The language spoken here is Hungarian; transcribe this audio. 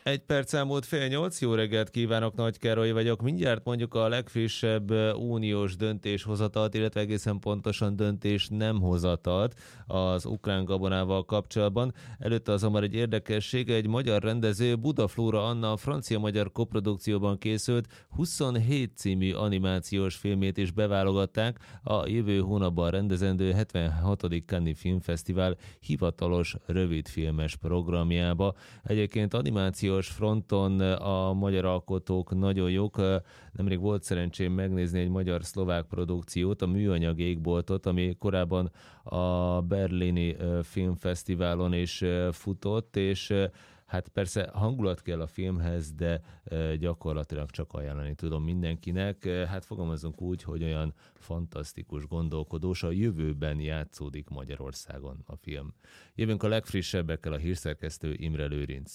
Egy perc elmúlt 7:30, jó reggelt kívánok, Nagy Károly vagyok. Mindjárt mondjuk a legfrissebb uniós döntéshozatalt, illetve egészen pontosan döntés nem hozatalt az ukrán gabonával kapcsolatban. Előtte azonban egy érdekesség, egy magyar rendező, Budaflóra Anna francia-magyar koprodukcióban készült 27 című animációs filmét is beválogatták a jövő hónapban rendezendő 76. Cannes Filmfesztivál hivatalos rövidfilmes programjába. Egyébként animációs fronton a magyar alkotók nagyon jók. Nemrég volt szerencsém megnézni egy magyar-szlovák produkciót, a Műanyag égboltot, ami korábban a berlini filmfesztiválon is futott, és hát persze hangulat kell a filmhez, de gyakorlatilag csak ajánlani tudom mindenkinek. Hát fogalmazunk úgy, hogy olyan fantasztikus, gondolkodós, a jövőben játszódik Magyarországon a film. Jövünk a legfrissebbekkel, a hírszerkesztő Imre Lőrinc.